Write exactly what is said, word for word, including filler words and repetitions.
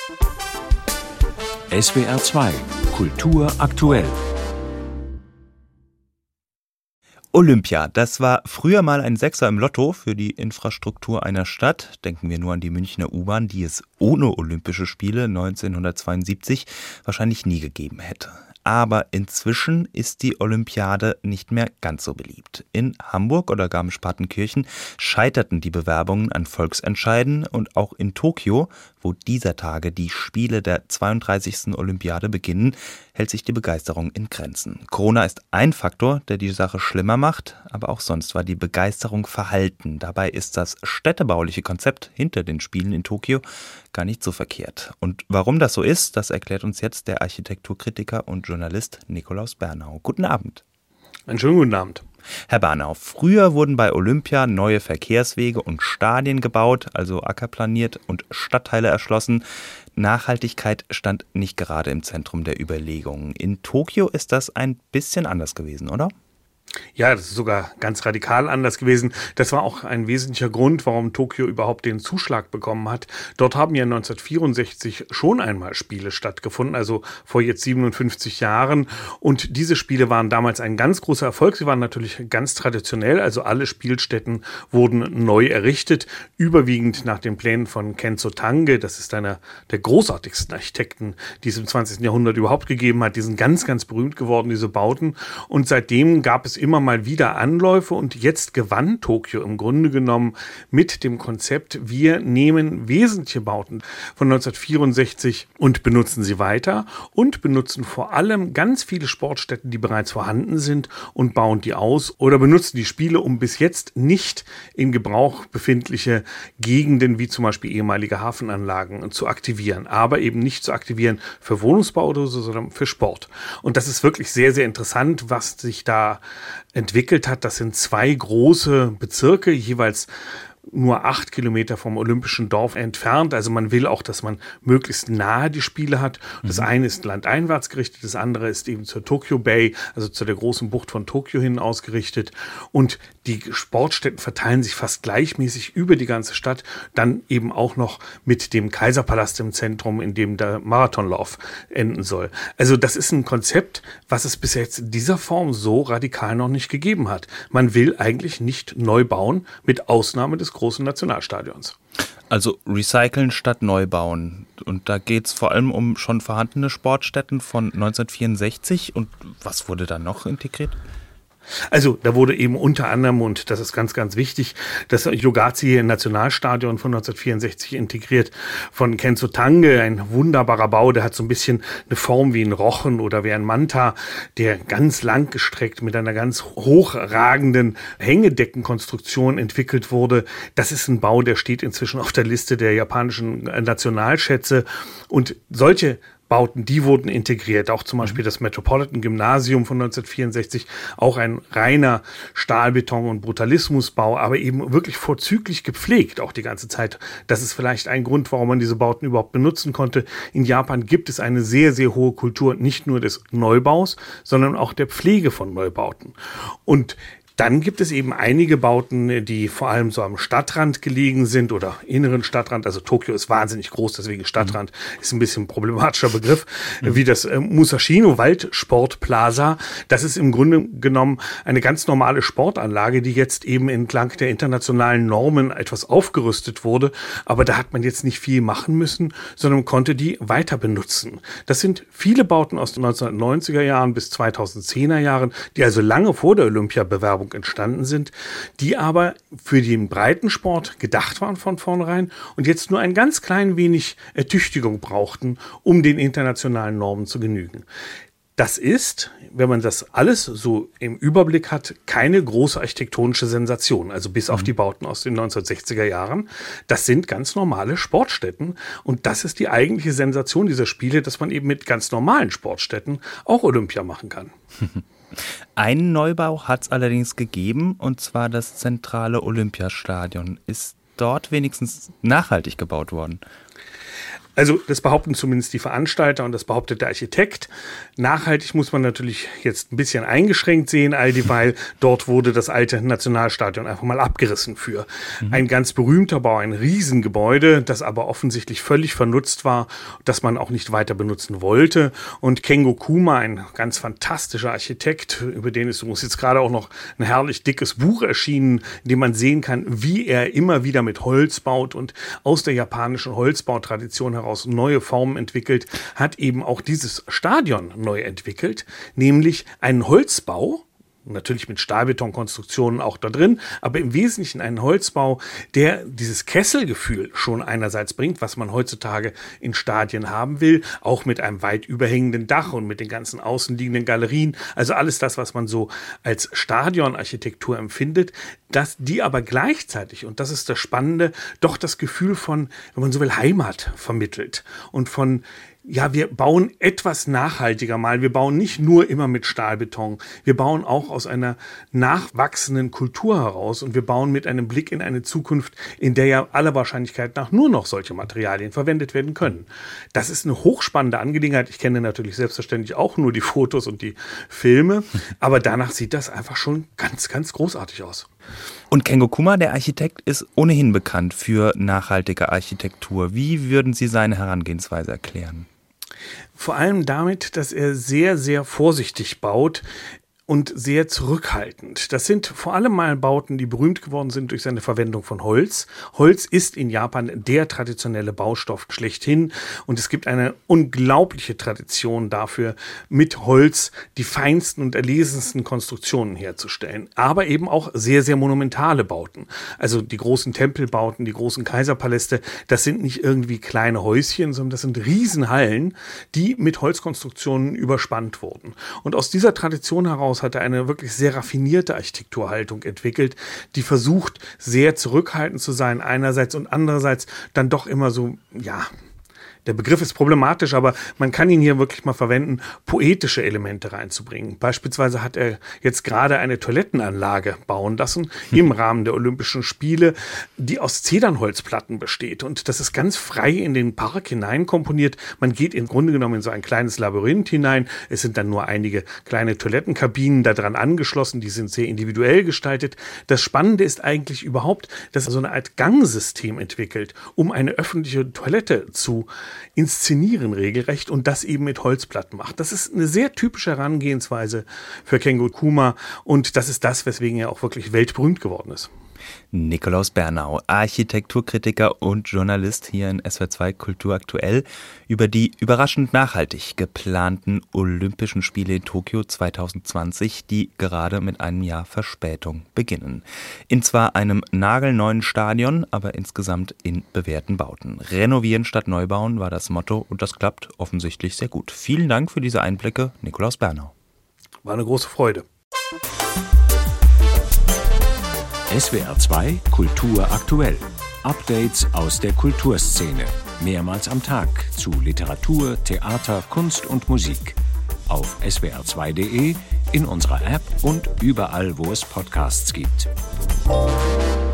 S W R zwei Kultur aktuell. Olympia, das war früher mal ein Sechser im Lotto für die Infrastruktur einer Stadt. Denken wir nur an die Münchner U-Bahn, die es ohne Olympische Spiele neunzehnhundertzweiundsiebzig wahrscheinlich nie gegeben hätte. Aber inzwischen ist die Olympiade nicht mehr ganz so beliebt. In Hamburg oder Garmisch-Partenkirchen scheiterten die Bewerbungen an Volksentscheiden und auch in Tokio, wo dieser Tage die Spiele der zweiunddreißigsten Olympiade beginnen, hält sich die Begeisterung in Grenzen. Corona ist ein Faktor, der die Sache schlimmer macht, aber auch sonst war die Begeisterung verhalten. Dabei ist das städtebauliche Konzept hinter den Spielen in Tokio gar nicht so verkehrt. Und warum das so ist, das erklärt uns jetzt der Architekturkritiker und Journalist Nikolaus Bernau. Guten Abend. Einen schönen guten Abend. Herr Bernau, früher wurden bei Olympia neue Verkehrswege und Stadien gebaut, also ackerplaniert und Stadtteile erschlossen. Nachhaltigkeit stand nicht gerade im Zentrum der Überlegungen. In Tokio ist das ein bisschen anders gewesen, oder? Ja, das ist sogar ganz radikal anders gewesen. Das war auch ein wesentlicher Grund, warum Tokio überhaupt den Zuschlag bekommen hat. Dort haben ja neunzehnhundertvierundsechzig schon einmal Spiele stattgefunden, also vor jetzt siebenundfünfzig Jahren. Und diese Spiele waren damals ein ganz großer Erfolg. Sie waren natürlich ganz traditionell, also alle Spielstätten wurden neu errichtet, überwiegend nach den Plänen von Kenzo Tange. Das ist einer der großartigsten Architekten, die es im zwanzigsten Jahrhundert überhaupt gegeben hat. Die sind ganz, ganz berühmt geworden, diese Bauten. Und seitdem gab es immer mal wieder Anläufe und jetzt gewann Tokio im Grunde genommen mit dem Konzept, wir nehmen wesentliche Bauten von neunzehnhundertvierundsechzig und benutzen sie weiter und benutzen vor allem ganz viele Sportstätten, die bereits vorhanden sind und bauen die aus oder benutzen die Spiele, um bis jetzt nicht in Gebrauch befindliche Gegenden wie zum Beispiel ehemalige Hafenanlagen zu aktivieren, aber eben nicht zu aktivieren für Wohnungsbau oder so, sondern für Sport. Und das ist wirklich sehr, sehr interessant, was sich da entwickelt hat. Das sind zwei große Bezirke, jeweils nur acht Kilometer vom Olympischen Dorf entfernt. Also man will auch, dass man möglichst nahe die Spiele hat. Das mhm. eine ist landeinwärts gerichtet, das andere ist eben zur Tokyo Bay, also zu der großen Bucht von Tokio hin ausgerichtet. Und die Sportstätten verteilen sich fast gleichmäßig über die ganze Stadt. Dann eben auch noch mit dem Kaiserpalast im Zentrum, in dem der Marathonlauf enden soll. Also das ist ein Konzept, was es bis jetzt in dieser Form so radikal noch nicht gegeben hat. Man will eigentlich nicht neu bauen, mit Ausnahme des großen Nationalstadions. Also recyceln statt neu bauen. Und da geht es vor allem um schon vorhandene Sportstätten von neunzehnhundertvierundsechzig. Und was wurde da noch integriert? Also da wurde eben unter anderem, und das ist ganz, ganz wichtig, das Yogazi-Nationalstadion von neunzehnhundertvierundsechzig integriert von Kenzo Tange, ein wunderbarer Bau, der hat so ein bisschen eine Form wie ein Rochen oder wie ein Manta, der ganz lang gestreckt mit einer ganz hochragenden Hängedeckenkonstruktion entwickelt wurde. Das ist ein Bau, der steht inzwischen auf der Liste der japanischen Nationalschätze, und solche Bauten, die wurden integriert. Auch zum Beispiel das Metropolitan Gymnasium von neunzehnhundertvierundsechzig, auch ein reiner Stahlbeton- und Brutalismusbau, aber eben wirklich vorzüglich gepflegt, auch die ganze Zeit. Das ist vielleicht ein Grund, warum man diese Bauten überhaupt benutzen konnte. In Japan gibt es eine sehr, sehr hohe Kultur, nicht nur des Neubaus, sondern auch der Pflege von Neubauten. Und dann gibt es eben einige Bauten, die vor allem so am Stadtrand gelegen sind oder inneren Stadtrand. Also Tokio ist wahnsinnig groß, deswegen Stadtrand mhm. ist ein bisschen ein problematischer Begriff. Mhm. Wie das äh, Musashino Waldsportplaza. Das ist im Grunde genommen eine ganz normale Sportanlage, die jetzt eben entlang der internationalen Normen etwas aufgerüstet wurde. Aber da hat man jetzt nicht viel machen müssen, sondern konnte die weiter benutzen. Das sind viele Bauten aus den neunzehnhundertneunziger Jahren bis zweitausendzehner Jahren, die also lange vor der Olympiabewerbung entstanden sind, die aber für den Breitensport gedacht waren von vornherein und jetzt nur ein ganz klein wenig Ertüchtigung brauchten, um den internationalen Normen zu genügen. Das ist, wenn man das alles so im Überblick hat, keine große architektonische Sensation, also bis auf die Bauten aus den neunzehnhundertsechziger Jahren. Das sind ganz normale Sportstätten, und das ist die eigentliche Sensation dieser Spiele, dass man eben mit ganz normalen Sportstätten auch Olympia machen kann. Einen Neubau hat es allerdings gegeben, und zwar das zentrale Olympiastadion. Ist dort wenigstens nachhaltig gebaut worden? Also das behaupten zumindest die Veranstalter und das behauptet der Architekt. Nachhaltig muss man natürlich jetzt ein bisschen eingeschränkt sehen, all dieweil dort wurde das alte Nationalstadion einfach mal abgerissen für. Mhm. Ein ganz berühmter Bau, ein Riesengebäude, das aber offensichtlich völlig vernutzt war, das man auch nicht weiter benutzen wollte. Und Kengo Kuma, ein ganz fantastischer Architekt, über den ist uns jetzt gerade auch noch ein herrlich dickes Buch erschienen, in dem man sehen kann, wie er immer wieder mit Holz baut und aus der japanischen Holzbautradition heraus neue Formen entwickelt, hat eben auch dieses Stadion neu entwickelt, nämlich einen Holzbau, natürlich mit Stahlbetonkonstruktionen auch da drin, aber im Wesentlichen einen Holzbau, der dieses Kesselgefühl schon einerseits bringt, was man heutzutage in Stadien haben will, auch mit einem weit überhängenden Dach und mit den ganzen außenliegenden Galerien, also alles das, was man so als Stadionarchitektur empfindet, dass die aber gleichzeitig, und das ist das Spannende, doch das Gefühl von, wenn man so will, Heimat vermittelt und von ja, wir bauen etwas nachhaltiger mal. Wir bauen nicht nur immer mit Stahlbeton. Wir bauen auch aus einer nachwachsenden Kultur heraus und wir bauen mit einem Blick in eine Zukunft, in der ja aller Wahrscheinlichkeit nach nur noch solche Materialien verwendet werden können. Das ist eine hochspannende Angelegenheit. Ich kenne natürlich selbstverständlich auch nur die Fotos und die Filme, aber danach sieht das einfach schon ganz, ganz großartig aus. Und Kengo Kuma, der Architekt, ist ohnehin bekannt für nachhaltige Architektur. Wie würden Sie seine Herangehensweise erklären? Vor allem damit, dass er sehr, sehr vorsichtig baut und sehr zurückhaltend. Das sind vor allem mal Bauten, die berühmt geworden sind durch seine Verwendung von Holz. Holz ist in Japan der traditionelle Baustoff schlechthin und es gibt eine unglaubliche Tradition dafür, mit Holz die feinsten und erlesensten Konstruktionen herzustellen. Aber eben auch sehr, sehr monumentale Bauten. Also die großen Tempelbauten, die großen Kaiserpaläste, das sind nicht irgendwie kleine Häuschen, sondern das sind Riesenhallen, die mit Holzkonstruktionen überspannt wurden. Und aus dieser Tradition heraus hat er eine wirklich sehr raffinierte Architekturhaltung entwickelt, die versucht, sehr zurückhaltend zu sein einerseits und andererseits dann doch immer so, ja, der Begriff ist problematisch, aber man kann ihn hier wirklich mal verwenden, poetische Elemente reinzubringen. Beispielsweise hat er jetzt gerade eine Toilettenanlage bauen lassen im Rahmen der Olympischen Spiele, die aus Zedernholzplatten besteht. Und das ist ganz frei in den Park hinein komponiert. Man geht im Grunde genommen in so ein kleines Labyrinth hinein. Es sind dann nur einige kleine Toilettenkabinen daran angeschlossen. Die sind sehr individuell gestaltet. Das Spannende ist eigentlich überhaupt, dass er so eine Art Gangsystem entwickelt, um eine öffentliche Toilette zu inszenieren regelrecht und das eben mit Holzplatten macht. Das ist eine sehr typische Herangehensweise für Kengo Kuma und das ist das, weswegen er auch wirklich weltberühmt geworden ist. Nikolaus Bernau, Architekturkritiker und Journalist hier in S W R zwei Kultur aktuell, über die überraschend nachhaltig geplanten Olympischen Spiele in Tokio zwanzig zwanzig, die gerade mit einem Jahr Verspätung beginnen. In zwar einem nagelneuen Stadion, aber insgesamt in bewährten Bauten. Renovieren statt neu bauen war das Motto und das klappt offensichtlich sehr gut. Vielen Dank für diese Einblicke, Nikolaus Bernau. War eine große Freude. S W R zwei Kultur aktuell. Updates aus der Kulturszene. Mehrmals am Tag zu Literatur, Theater, Kunst und Musik. Auf S W R zwei Punkt de, in unserer App und überall, wo es Podcasts gibt.